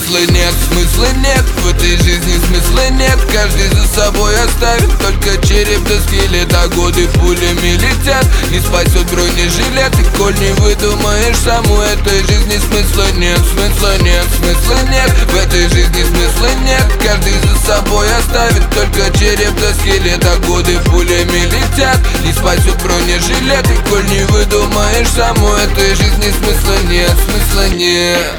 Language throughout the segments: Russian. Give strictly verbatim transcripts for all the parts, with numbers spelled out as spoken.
смысла нет, смысла нет. В этой жизни смысла нет. Каждый за собой оставит только череп да скелет. А годы пулями летят, не спасет бронежилет. И коль не выдумаешь сам, у этой жизни смысла нет, смысла нет, смысла нет. В этой жизни смысла нет. Каждый за собой оставит только череп да скелет. А годы пулями летят, не спасет бронежилет. И коль не выдумаешь сам, у этой жизни смысла нет, смысла нет.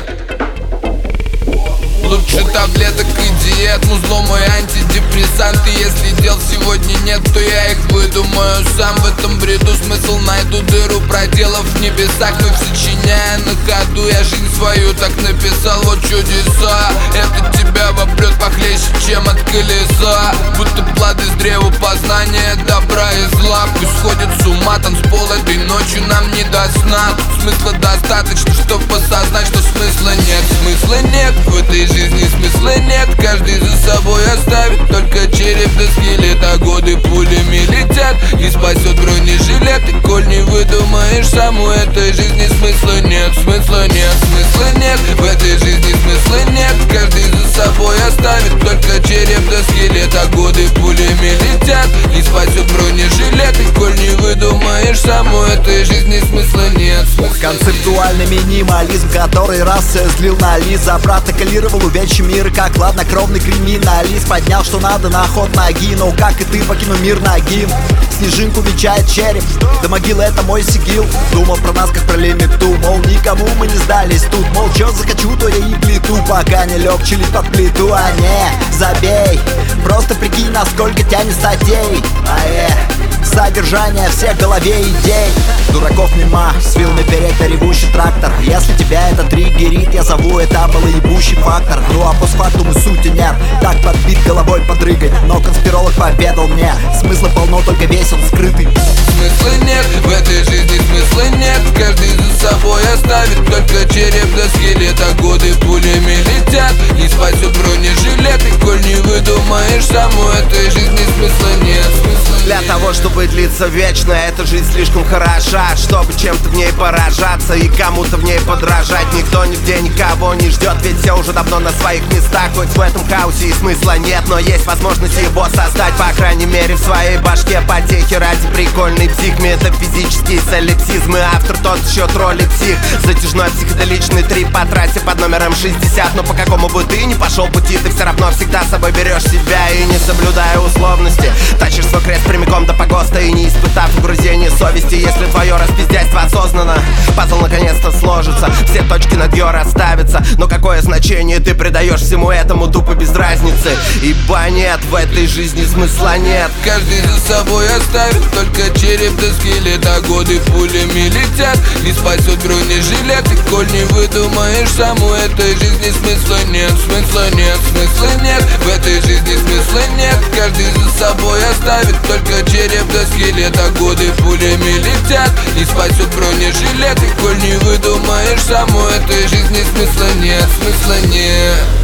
Лучше таблеток и диет, музло мой антидепрессант. И если дел сегодня нет, то я их выдумаю сам. В этом бреду смысл найду, дыру проделав в небесах. Но сочиняя на ходу, я жизнь свою так написал. Вот чудеса, это тебя вопрет похлеще, чем от колеса. Будто плоды с древа познания добра и зла. Пусть сходит с ума танцпол, этой ночью нам не до сна. Тут смысла достаточно, чтобы осознать, что смысла нет, смысла нет. В этой жизни смысла нет. Каждый за собой оставит только череп да скелет. А годы пулями летят, не спасет бронежилет. И коль не выдумаешь сам, у этой жизни смысла нет, смысла нет, смысла нет. В этой жизни смысла нет. Каждый за собой оставит только череп да скелет. А годы пулями летят, не спасет бронежилет. И коль не выдумаешь сам, у этой жизни смысла нет, смысла концептуальный нет. минимализм, который раз все слил на лист. Запротоколировал увечье мира, как хладнокровный криминалист. Поднял что надо на ход ноги, но как и ты покину мир нагим. Снежинку венчает череп, до могилы это мой сигил. Думал про нас как про лимиту, мол никому мы не сдались тут. Мол чё захочу, то я и плиту, пока не лег чилить под плиту. А не, забей, просто прикинь, насколько тянет статей. А э, содержание всех в голове идей. Дураков мимо, с вилами переть на ревущий трактор. Если тебя это триггерит, я зову это малоебущий фактор. Ну а постфактум и сути нет, так подбит головой подрыгать. Но конспиролог поведал мне, смысла полно, только весь он скрытый. Смысла нет, в этой жизни смысла нет. Каждый за собой оставит только череп да скелет. А годы пулями летят, не спасет бронежилет. И коль не выдумаешь сам, у этой жизни смысла нет, смысла нет. Для того, чтобы длиться вечно, эта жизнь слишком хороша, чтобы чем-то в ней поражаться и кому-то в ней подражать. Никто нигде никого не ждет, ведь все уже давно на своих местах. Хоть в этом хаосе и смысла нет, но есть возможность его создать. По крайней мере в своей башке потехи ради прикольный псих. Метафизические солипсизмы, автор тот еще тролли псих. Затяжной психоделичный трип по трассе под номером шестьдесят. Но по какому бы ты ни пошел пути, ты все равно всегда с собой берешь себя. И не соблюдая условности, тащишь свой крест прямиком до погоста. И не испытав угрызения совести, если твое распиздяйство осознанно, пазл наконец-то сложится, все точки над «ё» расставятся. Но какое значение ты придаешь всему этому, тупо без разницы. Ибо нет, в этой жизни смысла нет. Каждый за собой оставит только череп да скелет. А годы пулями летят, не спасет бронежилет. И коль не выдумаешь сам, у этой жизни смысла нет, смысла нет, смысла нет. В этой жизни смысла нет. Каждый за собой оставит только череп да скелет. А годы пулями летят, не спасет бронежилет. И коль не выдумаешь сам, у этой жизни смысла нет, смысла нет.